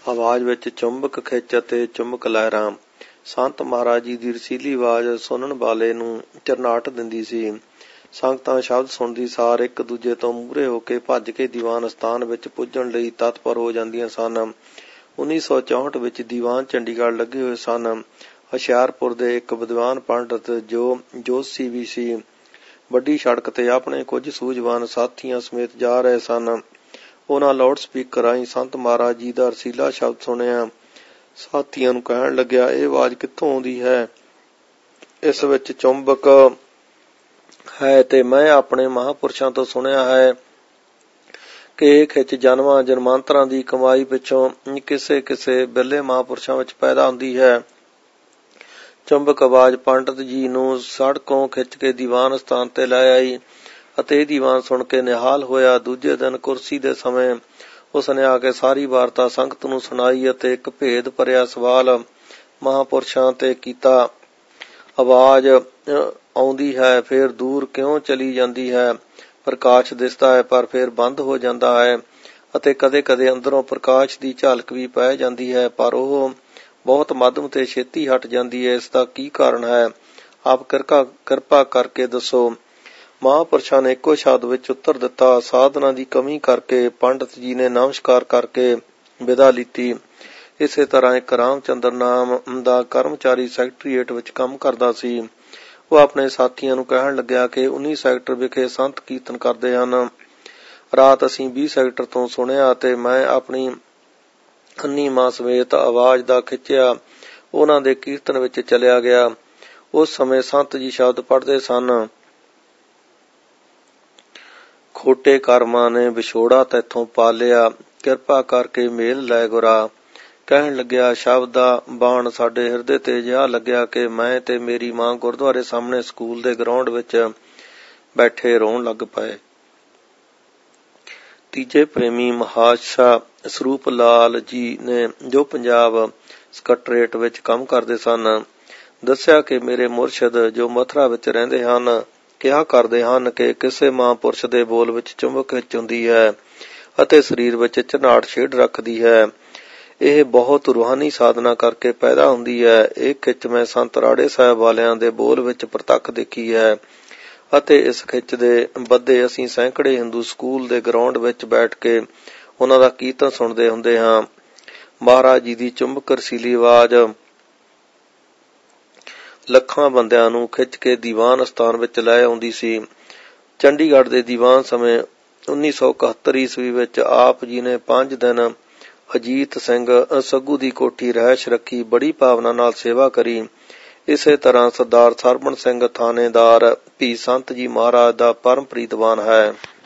ਆਵਾਜ਼ ਵਿੱਚ ਚੁੰਬਕ ਖਿੱਚ ਅਤੇ ਚੁੰਬਕ ਲਹਿਰਾਂ। ਸੰਤ ਮਹਾਰਾਜ ਜੀ ਦੀ ਰਸੀਲੀ ਆਵਾਜ਼ ਸੁਣਨ ਵਾਲੇ ਨੂੰ ਝਰਨਾਹਟ ਦਿੰਦੀ ਸੀ। ਸੰਗਤਾਂ ਸ਼ਬਦ ਸੁਣਦੀ ਸਾਰ ਇੱਕ ਦੂਜੇ ਤੋਂ ਮੂਹਰੇ ਹੋ ਕੇ ਭੱਜ ਕੇ ਦੀਵਾਨ ਅਸਥਾਨ ਵਿੱਚ ਪੁੱਜਣ ਲਈ ਤਤਪਰ ਹੋ ਜਾਂਦੀਆਂ ਸਨ। 1964 ਵਿੱਚ ਦੀਵਾਨ ਚੰਡੀਗੜ੍ਹ ਲੱਗੇ ਹੋਏ ਸਨ। ਹੁਸ਼ਿਆਰਪੁਰ ਦੇ ਇੱਕ ਵਿਦਵਾਨ ਪੰਡਤ ਜੋ ਜੋਤਸ਼ੀ ਵੀ ਸੀ, ਵੱਡੀ ਸੜਕ ਤੇ ਆਪਣੇ ਕੁਝ ਸੂਝਵਾਨ ਸਾਥੀਆਂ ਸਮੇਤ ਜਾ ਰਹੇ ਸਨ। ਉਹਨਾਂ ਲਾਊਡ ਸਪੀਕਰ ਰਾਹੀਂ ਸੰਤ ਮਹਾਰਾਜ ਜੀ ਦਾ ਰਸੀਲਾ ਸ਼ਬਦ ਸੁਣਿਆ। ਸਾਥੀਆਂ ਨੂੰ ਕਹਿਣ ਲੱਗਿਆ, ਇਹ ਆਵਾਜ਼ ਕਿੱਥੋਂ ਆਉਂਦੀ ਹੈ? ਇਸ ਵਿੱਚ ਚੁੰਬਕ ਹੈ ਤੇ ਮੈਂ ਆਪਣੇ ਮਹਾਂਪੁਰਸ਼ਾਂ ਤੋਂ ਸੁਣਿਆ ਹੈ ਕਿ ਇਹ ਖਿੱਚ ਜਨਮਾਂ ਜਨਮਾਂਤਰਾਂ ਦੀ ਕਮਾਈ ਪਿੱਛੋਂ ਕਿਸੇ ਕਿਸੇ ਬਿਰਲੇ ਮਹਾਂਪੁਰਸ਼ਾਂ ਵਿੱਚ ਪੈਦਾ ਹੁੰਦੀ ਹੈ। ਚੁੰਬਕ ਆਵਾਜ਼ ਪੰਡਤ ਜੀ ਨੂੰ ਸੜਕੋਂ ਖਿੱਚ ਕੇ ਦੀਵਾਨ ਸਥਾਨ ਤੇ ਲੈ ਆਈ ਅਤੇ ਇਹ ਦੀਵਾਨ ਸੁਣ ਕੇ ਨਿਹਾਲ ਹੋਇਆ। ਦੂਜੇ ਦਿਨ ਕੁਰਸੀ ਦੇ ਸਮੇਂ ਉਸਨੇ ਆ ਕੇ ਸਾਰੀ ਵਾਰਤਾ ਸੰਗਤ ਨੂੰ ਸੁਣਾਈ ਅਤੇ ਇੱਕ ਭੇਦ ਭਰਿਆ ਸਵਾਲ ਮਹਾਂਪੁਰਸ਼ਾਂ ਤੇ ਕੀਤਾ। ਆਵਾਜ਼ ਆਉਂਦੀ ਹੈ, ਫਿਰ ਦੂਰ ਕਿਉਂ ਚਲੀ ਜਾਂਦੀ ਹੈ? ਪ੍ਰਕਾਸ਼ ਦਿਸਦਾ ਹੈ ਪਰ ਫਿਰ ਬੰਦ ਹੋ ਜਾਂਦਾ ਹੈ ਅਤੇ ਕਦੇ-ਕਦੇ ਅੰਦਰੋਂ ਪ੍ਰਕਾਸ਼ ਦੀ ਝਲਕ ਵੀ ਪੈ ਜਾਂਦੀ ਹੈ, ਪਰ ਉਹ ਬਹੁਤ ਮੱਧਮ ਤੇ ਛੇਤੀ ਹਟ ਜਾਂਦੀ ਹੈ। ਇਸ ਦਾ ਕੀ ਕਾਰਨ ਹੈ? ਆਪ ਕਿਰਪਾ ਕਰਕੇ ਦੱਸੋ। ਮਹਾਂਪੁਰਸ਼ਾਂ ਨੇ ਇੱਕੋ ਸ਼ਬਦ ਵਿੱਚ ਉੱਤਰ ਦਿੱਤਾ, ਸਾਧਨਾ ਦੀ ਕਮੀ ਕਰਕੇ। ਪੰਡਤ ਜੀ ਨੇ ਨਮਸਕਾਰ ਕਰਕੇ ਵਿਦਾ ਲਿੱਤੀ। ਇਸੇ ਤਰ੍ਹਾਂ ਇੱਕ ਰਾਮਚੰਦਰ ਨਾਮ ਦਾ ਕਰਮਚਾਰੀ ਸੈਕਟਰੀਏਟ ਵਿੱਚ ਕੰਮ ਕਰਦਾ ਸੀ। ਉਹ ਆਪਣੇ ਸਾਥੀਆਂ ਨੂੰ ਕਹਿਣ ਲੱਗਿਆ ਕਿ 19 ਸੈਕਟਰ ਵਿਖੇ ਸੰਤ ਕੀਰਤਨ ਕਰਦੇ ਹਨ। ਰਾਤ ਅਸੀਂ 20 ਸੈਕਟਰ ਤੋਂ ਸੁਣਿਆ ਅਤੇ ਮੈਂ ਆਪਣੀ ਅੰਨੀ ਮਾਂ ਸਮੇਤ ਆਵਾਜ਼ ਦਾ ਖਿੱਚਿਆ ਉਹਨਾਂ ਦੇ ਕੀਰਤਨ ਵਿੱਚ ਚਲਿਆ ਗਿਆ। ਉਸ ਸਮੇਂ ਸੰਤ ਜੀ ਸ਼ਬਦ ਪੜ੍ਹਦੇ ਸਨ, ਖੋਟੇ ਕਰਮਾਂ ਨੇ ਵਿਛੋੜਾ ਤੈਥੋਂ ਪਾਲਿਆ, ਕਿਰਪਾ ਕਰਕੇ ਮੇਲ ਲੈ ਗੁਰਾ। ਕਹਿਣ ਲੱਗਿਆ, ਸ਼ਬਦ ਦਾ ਬਾਣ ਸਾਡੇ ਹਿਰਦੇ ਤੇ ਜਿਹਾ ਲੱਗਿਆ ਕਿ ਮੈਂ ਤੇ ਮੇਰੀ ਮਾਂ ਗੁਰਦੁਆਰੇ ਸਾਹਮਣੇ ਸਕੂਲ ਦੇ ਗਰਾਊਂਡ ਵਿੱਚ ਬੈਠੇ ਰੋਣ ਲੱਗ ਪਏ। ਤੀਜੇ ਪ੍ਰੇਮੀ ਮਹਾਸ਼ਾ ਸਰੂਪ ਲਾਲ ਜੀ ਨੇ, ਜੋ ਪੰਜਾਬ ਸਕੱਤਰੇਟ ਵਿੱਚ ਕੰਮ ਕਰਦੇ ਸਨ, ਦੱਸਿਆ ਕਿ ਮੇਰੇ ਮੁਰਸ਼ਿਦ ਜੋ ਮਥੁਰਾ ਵਿੱਚ ਰਹਿੰਦੇ ਹਨ, ਕਿਹਾ ਕਰਦੇ ਹਨ ਕਿ ਕਿਸੇ ਮਹਾਂਪੁਰਸ਼ ਦੇ ਬੋਲ ਵਿੱਚ ਚੁੰਬਕ ਖਿੱਚ ਹੁੰਦੀ ਹੈ ਅਤੇ ਸਰੀਰ ਵਿੱਚ ਝਰਨਾਹਟ ਛੇੜ ਰੱਖਦੀ ਹੈ। ਇਹ ਬਹੁਤ ਰੂਹਾਨੀ ਸਾਧਨਾ ਕਰਕੇ ਪੈਦਾ ਹੁੰਦੀ ਹੈ। ਇਹ ਖਿੱਚ ਮੈਂ ਸੰਤ ਰਾੜੇ ਸਾਹਿਬ ਵਾਲਿਆਂ ਦੇ ਬੋਲ ਵਿੱਚ ਪ੍ਰਤੱਖ ਦੇਖੀ ਹੈ ਅਤੇ ਇਸ ਖਿੱਚ ਦੇ ਬੱਧੇ ਅਸੀਂ ਸੈਂਕੜੇ ਹਿੰਦੂ ਸਕੂਲ ਦੇ ਗਰਾਊਂਡ ਵਿੱਚ ਬੈਠ ਕੇ ਉਹਨਾਂ ਦਾ ਕੀਰਤਨ ਸੁਣਦੇ ਹੁੰਦੇ ਹਾਂ। ਮਹਾਰਾਜ ਜੀ ਦੀ ਚੁੰਬਕ ਰਸੀਲੀ ਆਵਾਜ਼ ਲੱਖਾਂ ਬੰਦਿਆਂ ਨੂੰ ਖਿੱਚ ਕੇ ਦੀਵਾਨ ਅਸਥਾਨ ਵਿੱਚ ਲੈ ਆਉਂਦੀ ਸੀ। ਚੰਡੀਗੜ੍ਹ ਦੇ ਦੀਵਾਨ ਸਮੇਂ 1971 ਈਸਵੀ ਵਿੱਚ ਆਪ ਜੀ ਨੇ 5 ਦਿਨ ਅਜੀਤ ਸਿੰਘ ਸੱਗੂ ਦੀ ਕੋਠੀ ਰਿਹਾਇਸ਼ ਰੱਖੀ, ਬੜੀ ਭਾਵਨਾ ਨਾਲ ਸੇਵਾ ਕਰੀ। ਇਸੇ ਤਰ੍ਹਾਂ ਸਰਦਾਰ ਸਰਵਣ ਸਿੰਘ ਥਾਣੇਦਾਰ ਵੀ ਸੰਤ ਜੀ ਮਹਾਰਾਜ ਦਾ ਪਰਮ ਪ੍ਰੀਤਵਾਨ ਹੈ।